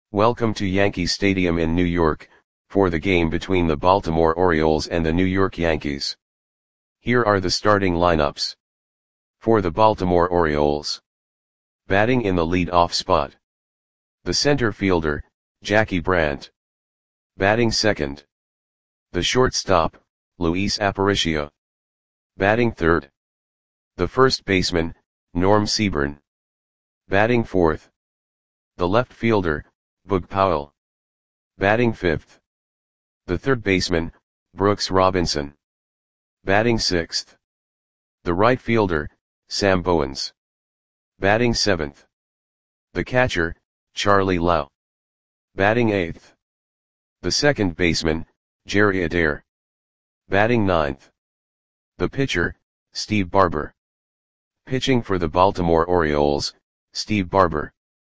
Welcome to Yankee Stadium in New York, for the game between the Baltimore Orioles and the New York Yankees. Here are the starting lineups. For the Baltimore Orioles. Batting in the lead-off spot. The center fielder, Jackie Brandt. Batting second. The shortstop, Luis Aparicio. Batting third. The first baseman, Norm Seaborn. Batting fourth. The left fielder, Boog Powell. Batting fifth. The third baseman, Brooks Robinson. Batting sixth. The right fielder, Sam Bowens. Batting seventh. The catcher, Charlie Lau. Batting eighth. The second baseman, Jerry Adair. Batting ninth. The pitcher, Steve Barber. Pitching for the Baltimore Orioles, Steve Barber.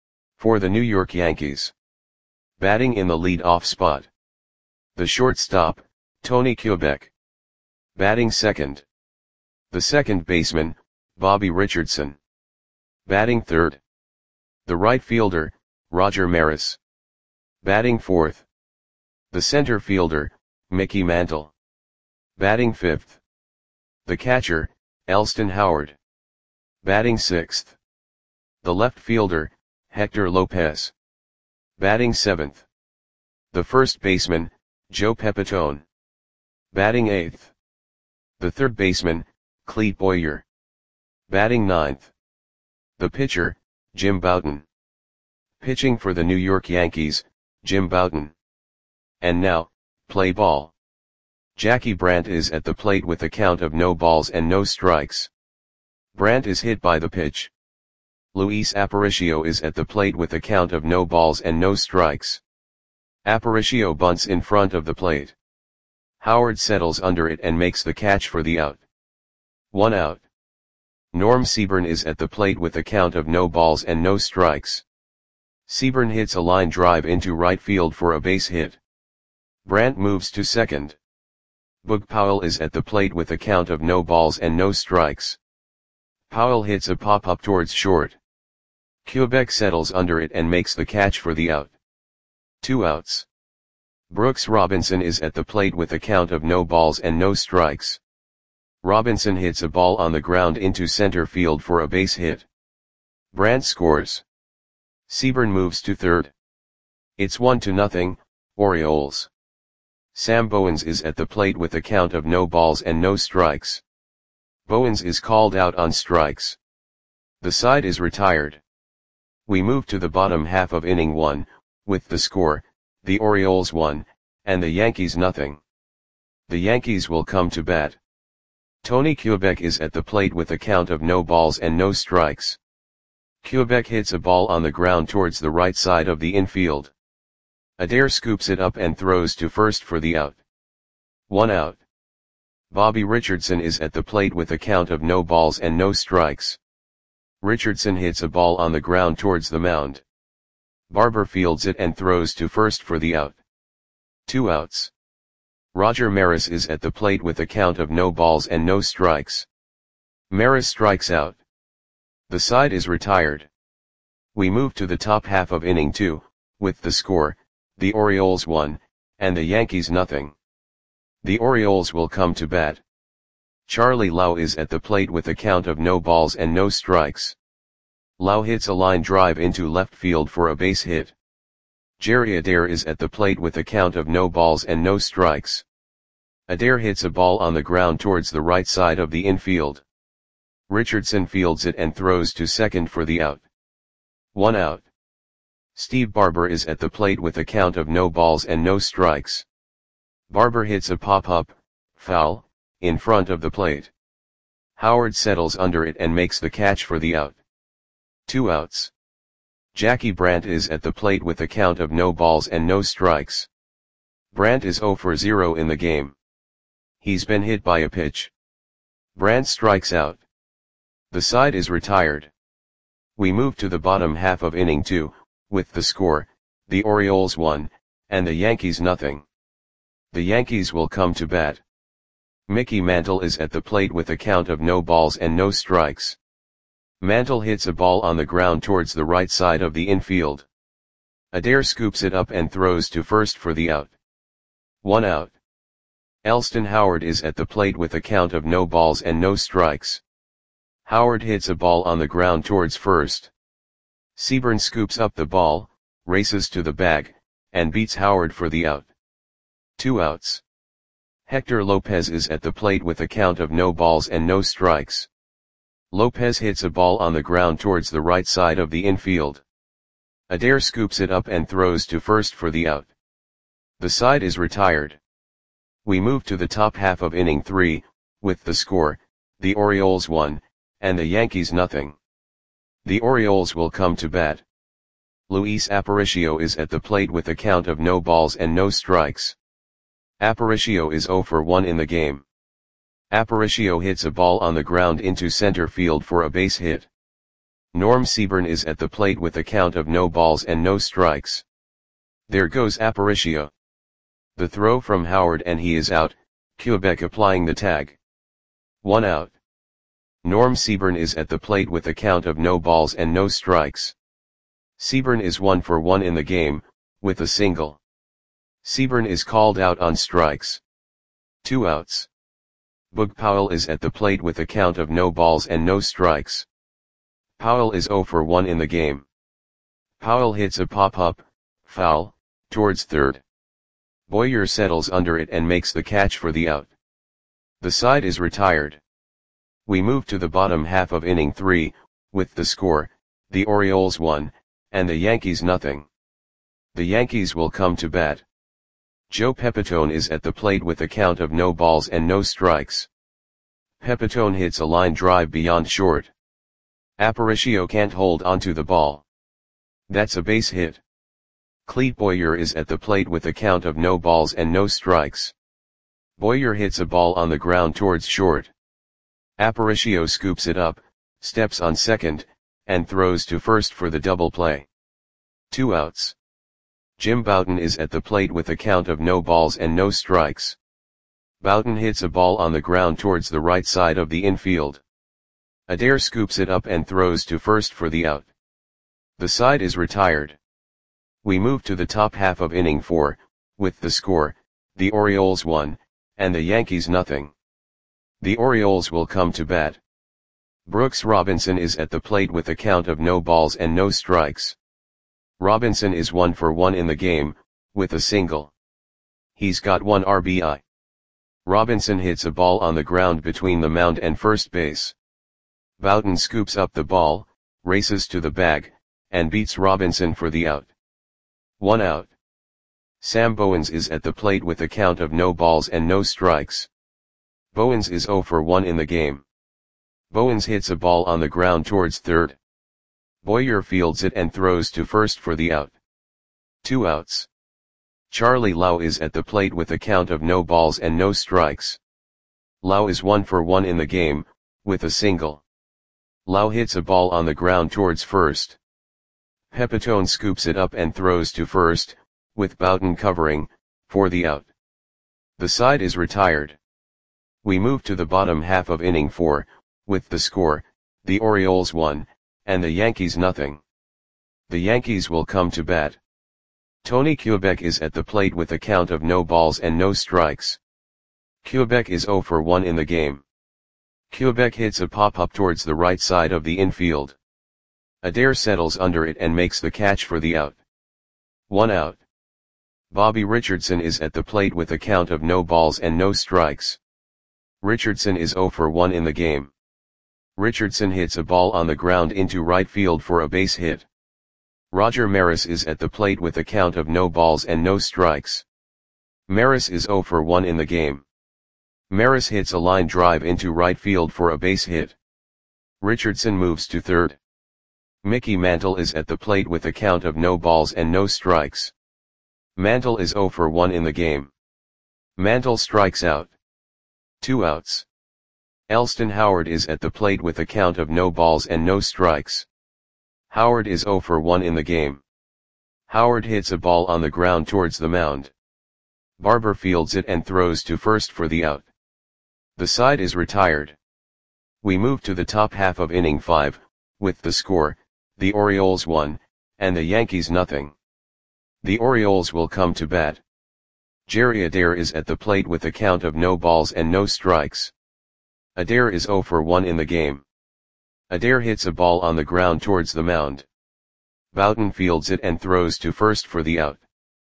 For the New York Yankees. Batting in the lead-off spot. The shortstop, Tony Kubek. Batting second. The second baseman, Bobby Richardson. Batting third. The right fielder, Roger Maris. Batting fourth. The center fielder, Mickey Mantle. Batting fifth. The catcher, Elston Howard. Batting sixth. The left fielder, Hector Lopez. Batting seventh. The first baseman, Joe Pepitone. Batting eighth. The third baseman, Clete Boyer. Batting ninth. The pitcher, Jim Bouton. Pitching for the New York Yankees, Jim Bouton. And now, play ball. Jackie Brandt is at the plate with a count of no balls and no strikes. Brandt is hit by the pitch. Luis Aparicio is at the plate with a count of no balls and no strikes. Aparicio bunts in front of the plate. Howard settles under it and makes the catch for the out. 1 out. Norm Seaborn is at the plate with a count of no balls and no strikes. Seaborn hits a line drive into right field for a base hit. Brandt moves to second. Boog Powell is at the plate with a count of no balls and no strikes. Powell hits a pop-up towards short. Kubek settles under it and makes the catch for the out. 2 outs. Brooks Robinson is at the plate with a count of no balls and no strikes. Robinson hits a ball on the ground into center field for a base hit. Brandt scores. Seaborn moves to third. It's 1-0, Orioles. Sam Bowens is at the plate with a count of no balls and no strikes. Bowens is called out on strikes. The side is retired. We move to the bottom half of inning 1, with the score, the Orioles 1, and the Yankees 0. The Yankees will come to bat. Tony Kubek is at the plate with a count of no balls and no strikes. Kubek hits a ball on the ground towards the right side of the infield. Adair scoops it up and throws to first for the out. 1 out. Bobby Richardson is at the plate with a count of no balls and no strikes. Richardson hits a ball on the ground towards the mound. Barber fields it and throws to first for the out. 2 outs. Roger Maris is at the plate with a count of no balls and no strikes. Maris strikes out. The side is retired. We move to the top half of inning 2, with the score, the Orioles 1, and the Yankees 0. The Orioles will come to bat. Charlie Lau is at the plate with a count of no balls and no strikes. Lau hits a line drive into left field for a base hit. Jerry Adair is at the plate with a count of no balls and no strikes. Adair hits a ball on the ground towards the right side of the infield. Richardson fields it and throws to second for the out. 1 out. Steve Barber is at the plate with a count of no balls and no strikes. Barber hits a pop-up, foul, in front of the plate. Howard settles under it and makes the catch for the out. 2 outs. Jackie Brandt is at the plate with a count of no balls and no strikes. Brandt is 0 for 0 in the game. He's been hit by a pitch. Brandt strikes out. The side is retired. We move to the bottom half of inning 2, with the score, the Orioles 1, and the Yankees 0. The Yankees will come to bat. Mickey Mantle is at the plate with a count of no balls and no strikes. Mantle hits a ball on the ground towards the right side of the infield. Adair scoops it up and throws to first for the out. 1 out. Elston Howard is at the plate with a count of no balls and no strikes. Howard hits a ball on the ground towards first. Seaburn scoops up the ball, races to the bag, and beats Howard for the out. 2 outs. Hector Lopez is at the plate with a count of no balls and no strikes. Lopez hits a ball on the ground towards the right side of the infield. Adair scoops it up and throws to first for the out. The side is retired. We move to the top half of inning 3, with the score, the Orioles 1, and the Yankees nothing. The Orioles will come to bat. Luis Aparicio is at the plate with a count of no balls and no strikes. Aparicio is 0 for 1 in the game. Aparicio hits a ball on the ground into center field for a base hit. Norm Seaburn is at the plate with a count of no balls and no strikes. There goes Aparicio. The throw from Howard and he is out, Quebec applying the tag. 1 out. Norm Seaburn is at the plate with a count of no balls and no strikes. Seaburn is 1 for 1 in the game, with a single. Seaburn is called out on strikes. 2 outs. Boog Powell is at the plate with a count of no balls and no strikes. Powell is 0 for 1 in the game. Powell hits a pop-up, foul, towards third. Boyer settles under it and makes the catch for the out. The side is retired. We move to the bottom half of inning 3, with the score, the Orioles 1, and the Yankees nothing. The Yankees will come to bat. Joe Pepitone is at the plate with a count of no balls and no strikes. Pepitone hits a line drive beyond short. Aparicio can't hold onto the ball. That's a base hit. Clete Boyer is at the plate with a count of no balls and no strikes. Boyer hits a ball on the ground towards short. Aparicio scoops it up, steps on second, and throws to first for the double play. 2 outs. Jim Bouton is at the plate with a count of no balls and no strikes. Bouton hits a ball on the ground towards the right side of the infield. Adair scoops it up and throws to first for the out. The side is retired. We move to the top half of inning 4, with the score, the Orioles 1, and the Yankees nothing. The Orioles will come to bat. Brooks Robinson is at the plate with a count of no balls and no strikes. Robinson is 1 for 1 in the game, with a single. He's got 1 RBI. Robinson hits a ball on the ground between the mound and first base. Bouton scoops up the ball, races to the bag, and beats Robinson for the out. 1 out. Sam Bowens is at the plate with a count of no balls and no strikes. Bowens is 0 for 1 in the game. Bowens hits a ball on the ground towards third. Boyer fields it and throws to first for the out. 2 outs. Charlie Lau is at the plate with a count of no balls and no strikes. Lau is 1 for 1 in the game, with a single. Lau hits a ball on the ground towards first. Pepitone scoops it up and throws to first, with Bouton covering, for the out. The side is retired. We move to the bottom half of inning 4, with the score, the Orioles 1, and the Yankees nothing. The Yankees will come to bat. Tony Quebec is at the plate with a count of no balls and no strikes. Quebec is 0 for 1 in the game. Quebec hits a pop-up towards the right side of the infield. Adair settles under it and makes the catch for the out. 1 out. Bobby Richardson is at the plate with a count of no balls and no strikes. Richardson is 0 for 1 in the game. Richardson hits a ball on the ground into right field for a base hit. Roger Maris is at the plate with a count of no balls and no strikes. Maris is 0 for 1 in the game. Maris hits a line drive into right field for a base hit. Richardson moves to third. Mickey Mantle is at the plate with a count of no balls and no strikes. Mantle is 0 for 1 in the game. Mantle strikes out. 2 outs. Elston Howard is at the plate with a count of no balls and no strikes. Howard is 0 for 1 in the game. Howard hits a ball on the ground towards the mound. Barber fields it and throws to first for the out. The side is retired. We move to the top half of inning 5, with the score, the Orioles 1, and the Yankees nothing. The Orioles will come to bat. Jerry Adair is at the plate with a count of no balls and no strikes. Adair is 0 for 1 in the game. Adair hits a ball on the ground towards the mound. Bouton fields it and throws to first for the out.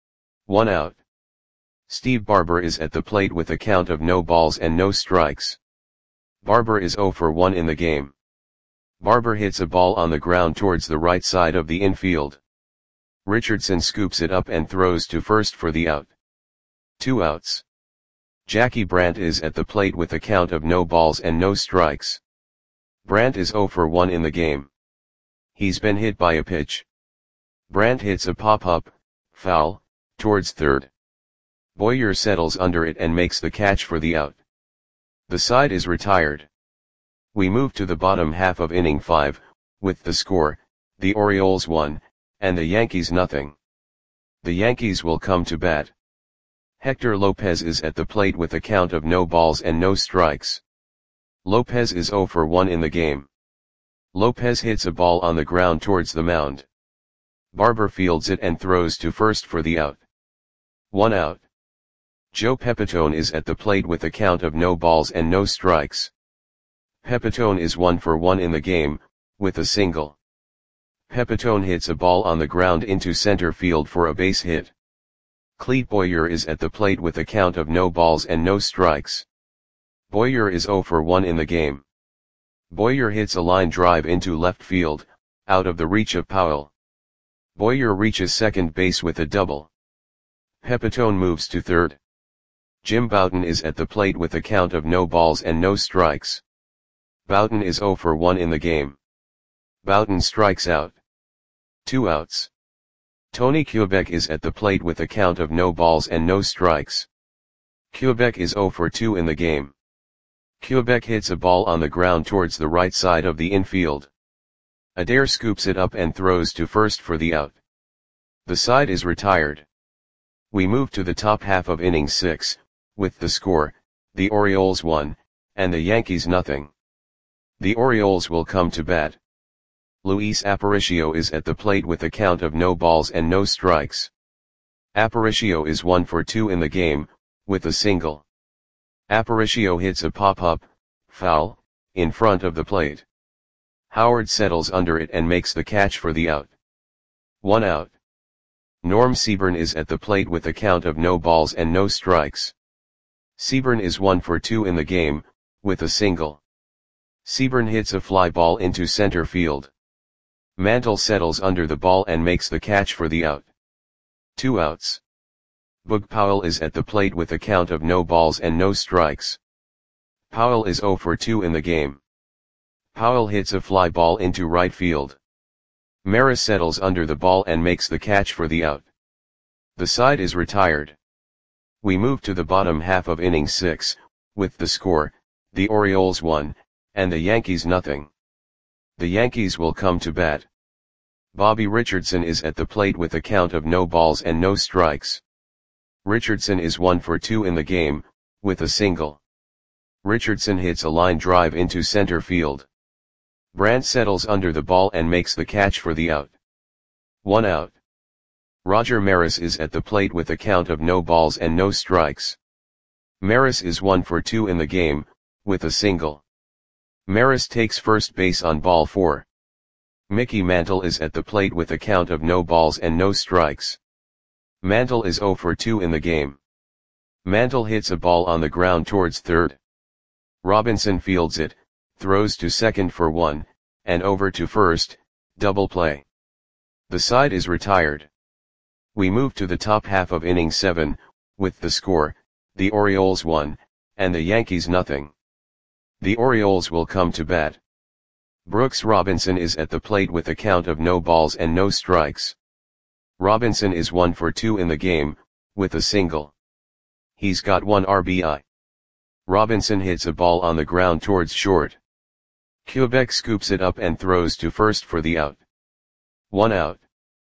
1 out. Steve Barber is at the plate with a count of no balls and no strikes. Barber is 0 for 1 in the game. Barber hits a ball on the ground towards the right side of the infield. Richardson scoops it up and throws to first for the out. 2 outs. Jackie Brandt is at the plate with a count of no balls and no strikes. Brandt is 0 for 1 in the game. He's been hit by a pitch. Brandt hits a pop-up, foul, towards third. Boyer settles under it and makes the catch for the out. The side is retired. We move to the bottom half of inning 5, with the score, the Orioles 1, and the Yankees nothing. The Yankees will come to bat. Hector Lopez is at the plate with a count of no balls and no strikes. Lopez is 0 for 1 in the game. Lopez hits a ball on the ground towards the mound. Barber fields it and throws to first for the out. 1 out. Joe Pepitone is at the plate with a count of no balls and no strikes. Pepitone is 1 for 1 in the game, with a single. Pepitone hits a ball on the ground into center field for a base hit. Clete Boyer is at the plate with a count of no balls and no strikes. Boyer is 0 for 1 in the game. Boyer hits a line drive into left field, out of the reach of Powell. Boyer reaches second base with a double. Pepitone moves to third. Jim Bouton is at the plate with a count of no balls and no strikes. Bouton is 0 for 1 in the game. Bouton strikes out. 2 outs. Tony Kubek is at the plate with a count of no balls and no strikes. Kubek is 0 for 2 in the game. Kubek hits a ball on the ground towards the right side of the infield. Adair scoops it up and throws to first for the out. The side is retired. We move to the top half of inning 6, with the score, the Orioles 1, and the Yankees nothing. The Orioles will come to bat. Luis Aparicio is at the plate with a count of no balls and no strikes. Aparicio is 1 for 2 in the game, with a single. Aparicio hits a pop-up, foul, in front of the plate. Howard settles under it and makes the catch for the out. 1 out. Norm Seaburn is at the plate with a count of no balls and no strikes. Seaburn is 1 for 2 in the game, with a single. Seaburn hits a fly ball into center field. Mantle settles under the ball and makes the catch for the out. 2 outs. Boog Powell is at the plate with a count of no balls and no strikes. Powell is 0 for 2 in the game. Powell hits a fly ball into right field. Maris settles under the ball and makes the catch for the out. The side is retired. We move to the bottom half of inning 6, with the score, the Orioles 1, and the Yankees nothing. The Yankees will come to bat. Bobby Richardson is at the plate with a count of no balls and no strikes. Richardson is 1 for 2 in the game, with a single. Richardson hits a line drive into center field. Brandt settles under the ball and makes the catch for the out. 1 out. Roger Maris is at the plate with a count of no balls and no strikes. Maris is 1 for 2 in the game, with a single. Maris takes first base on ball 4. Mickey Mantle is at the plate with a count of no balls and no strikes. Mantle is 0 for 2 in the game. Mantle hits a ball on the ground towards third. Robinson fields it, throws to second for 1, and over to first, double play. The side is retired. We move to the top half of inning 7, with the score, the Orioles 1, and the Yankees nothing. The Orioles will come to bat. Brooks Robinson is at the plate with a count of no balls and no strikes. Robinson is 1 for 2 in the game, with a single. He's got 1 RBI. Robinson hits a ball on the ground towards short. Kubek scoops it up and throws to first for the out. 1 out.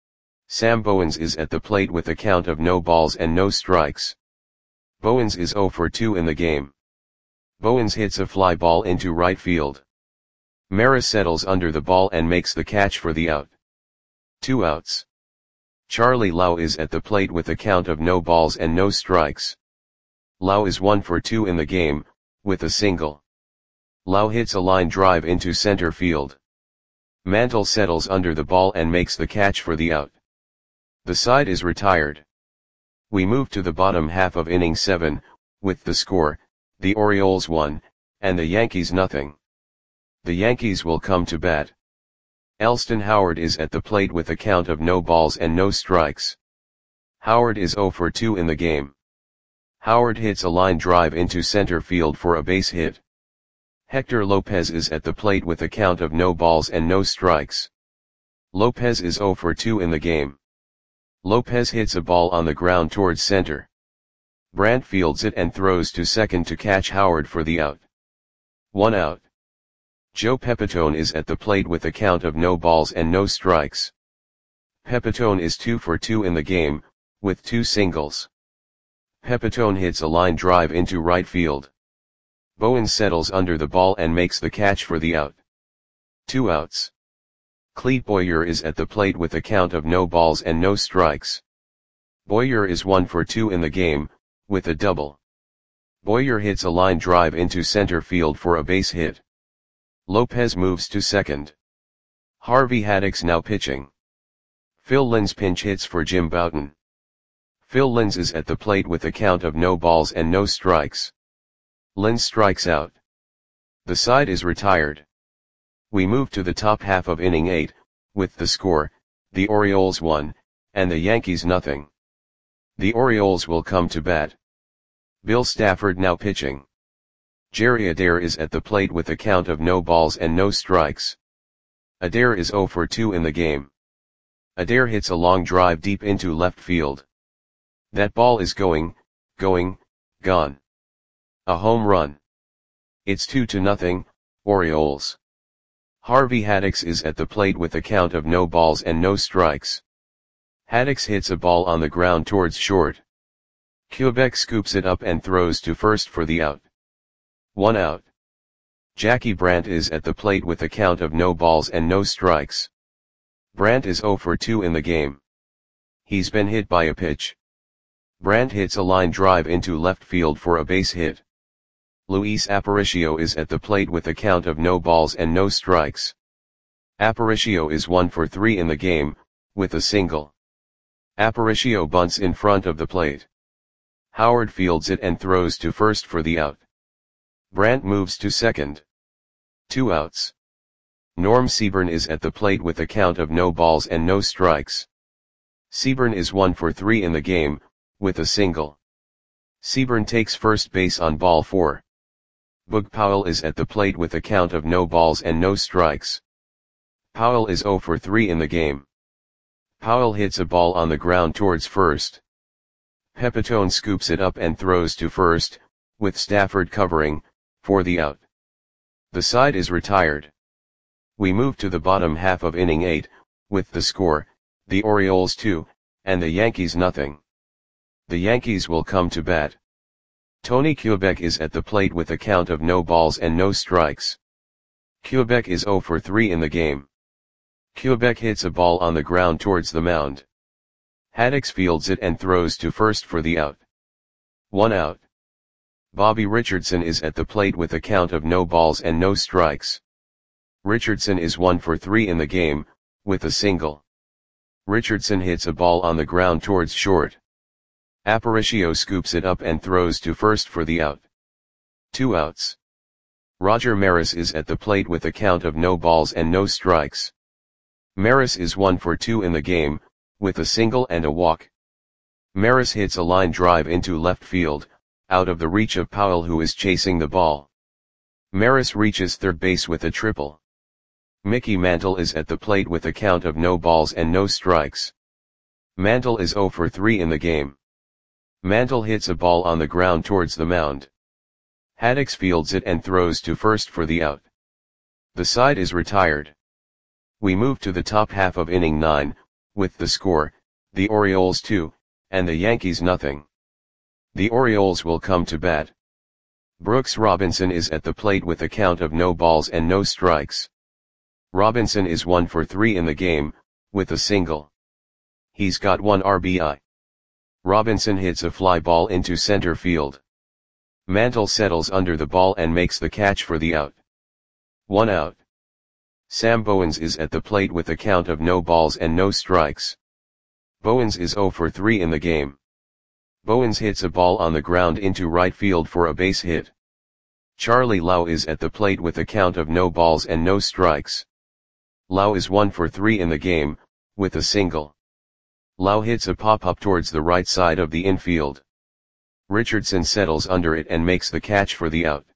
Sam Bowens is at the plate with a count of no balls and no strikes. Bowens is 0 for 2 in the game. Bowens hits a fly ball into right field. Maris settles under the ball and makes the catch for the out. 2 outs. Charlie Lau is at the plate with a count of no balls and no strikes. Lau is 1 for 2 in the game, with a single. Lau hits a line drive into center field. Mantle settles under the ball and makes the catch for the out. The side is retired. We move to the bottom half of inning 7, with the score, the Orioles 1, and the Yankees nothing. The Yankees will come to bat. Elston Howard is at the plate with a count of no balls and no strikes. Howard is 0 for 2 in the game. Howard hits a line drive into center field for a base hit. Hector Lopez is at the plate with a count of no balls and no strikes. Lopez is 0 for 2 in the game. Lopez hits a ball on the ground towards center. Brandt fields it and throws to second to catch Howard for the out. 1 out. Joe Pepitone is at the plate with a count of no balls and no strikes. Pepitone is 2 for 2 in the game, with 2 singles. Pepitone hits a line drive into right field. Bowen settles under the ball and makes the catch for the out. 2 outs. Clete Boyer is at the plate with a count of no balls and no strikes. Boyer is 1 for 2 in the game, with a double. Boyer hits a line drive into center field for a base hit. Lopez moves to second. Harvey Haddix now pitching. Phil Linz pinch hits for Jim Bouton. Phil Linz is at the plate with a count of no balls and no strikes. Linz strikes out. The side is retired. We move to the top half of inning 8, with the score, the Orioles 1, and the Yankees nothing. The Orioles will come to bat. Bill Stafford now pitching. Jerry Adair is at the plate with a count of no balls and no strikes. Adair is 0 for 2 in the game. Adair hits a long drive deep into left field. That ball is gone. A home run. It's 2-0, Orioles. Harvey Haddix is at the plate with a count of no balls and no strikes. Haddix hits a ball on the ground towards short. Quebec scoops it up and throws to first for the out. 1 out. Jackie Brandt is at the plate with a count of no balls and no strikes. Brandt is 0 for 2 in the game. He's been hit by a pitch. Brandt hits a line drive into left field for a base hit. Luis Aparicio is at the plate with a count of no balls and no strikes. Aparicio is 1 for 3 in the game, with a single. Aparicio bunts in front of the plate. Howard fields it and throws to first for the out. Brandt moves to second. 2 outs. Norm Seaburn is at the plate with a count of no balls and no strikes. Seaburn is 1 for 3 in the game, with a single. Seaburn takes first base on ball 4. Boog Powell is at the plate with a count of no balls and no strikes. Powell is 0 for 3 in the game. Powell hits a ball on the ground towards first. Pepitone scoops it up and throws to first, with Stafford covering, for the out. The side is retired. We move to the bottom half of inning 8, with the score, the Orioles 2, and the Yankees nothing. The Yankees will come to bat. Tony Quebec is at the plate with a count of no balls and no strikes. Quebec is 0 for 3 in the game. Quebec hits a ball on the ground towards the mound. Haddix fields it and throws to first for the out. 1 out. Bobby Richardson is at the plate with a count of no balls and no strikes. Richardson is 1 for 3 in the game, with a single. Richardson hits a ball on the ground towards short. Aparicio scoops it up and throws to first for the out. 2 outs. Roger Maris is at the plate with a count of no balls and no strikes. Maris is 1 for 2 in the game, with a single and a walk. Maris hits a line drive into left field, out of the reach of Powell who is chasing the ball. Maris reaches third base with a triple. Mickey Mantle is at the plate with a count of no balls and no strikes. Mantle is 0 for 3 in the game. Mantle hits a ball on the ground towards the mound. Haddix fields it and throws to first for the out. The side is retired. We move to the top half of inning 9, with the score, the Orioles 2, and the Yankees nothing. The Orioles will come to bat. Brooks Robinson is at the plate with a count of no balls and no strikes. Robinson is 1 for 3 in the game, with a single. He's got 1 RBI. Robinson hits a fly ball into center field. Mantle settles under the ball and makes the catch for the out. 1 out. Sam Bowens is at the plate with a count of no balls and no strikes. Bowens is 0 for 3 in the game. Bowens hits a ball on the ground into right field for a base hit. Charlie Lau is at the plate with a count of no balls and no strikes. Lau is 1 for 3 in the game, with a single. Lau hits a pop-up towards the right side of the infield. Richardson settles under it and makes the catch for the out.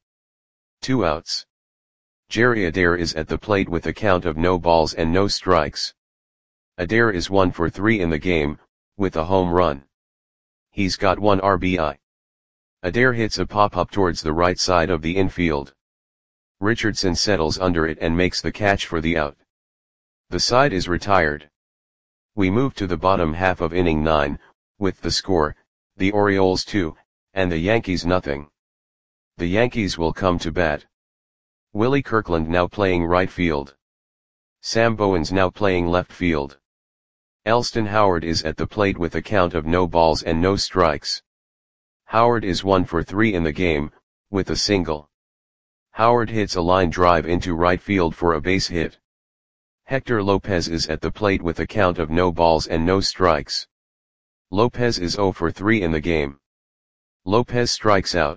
2 outs. Jerry Adair is at the plate with a count of no balls and no strikes. Adair is 1 for 3 in the game, with a home run. He's got 1 RBI. Adair hits a pop-up towards the right side of the infield. Richardson settles under it and makes the catch for the out. The side is retired. We move to the bottom half of inning 9, with the score, the Orioles 2, and the Yankees nothing. The Yankees will come to bat. Willie Kirkland now playing right field. Sam Bowens now playing left field. Elston Howard is at the plate with a count of no balls and no strikes. Howard is 1 for 3 in the game, with a single. Howard hits a line drive into right field for a base hit. Hector Lopez is at the plate with a count of no balls and no strikes. Lopez is 0 for 3 in the game. Lopez strikes out.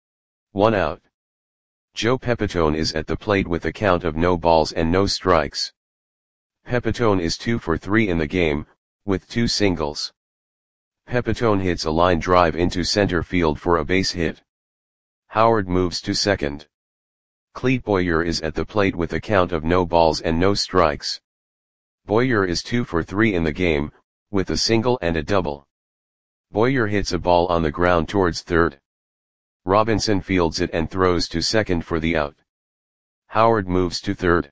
1 out. Joe Pepitone is at the plate with a count of no balls and no strikes. Pepitone is 2 for 3 in the game, with 2 singles. Pepitone hits a line drive into center field for a base hit. Howard moves to second. Clete Boyer is at the plate with a count of no balls and no strikes. Boyer is 2 for 3 in the game, with a single and a double. Boyer hits a ball on the ground towards third. Robinson fields it and throws to second for the out. Howard moves to third.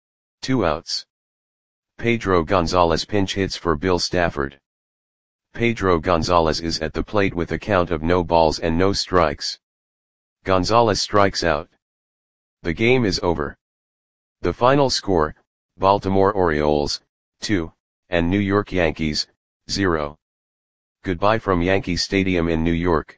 2 outs. Pedro Gonzalez pinch hits for Bill Stafford. Pedro Gonzalez is at the plate with a count of no balls and no strikes. Gonzalez strikes out. The game is over. The final score, Baltimore Orioles, 2, and New York Yankees, 0. Goodbye from Yankee Stadium in New York.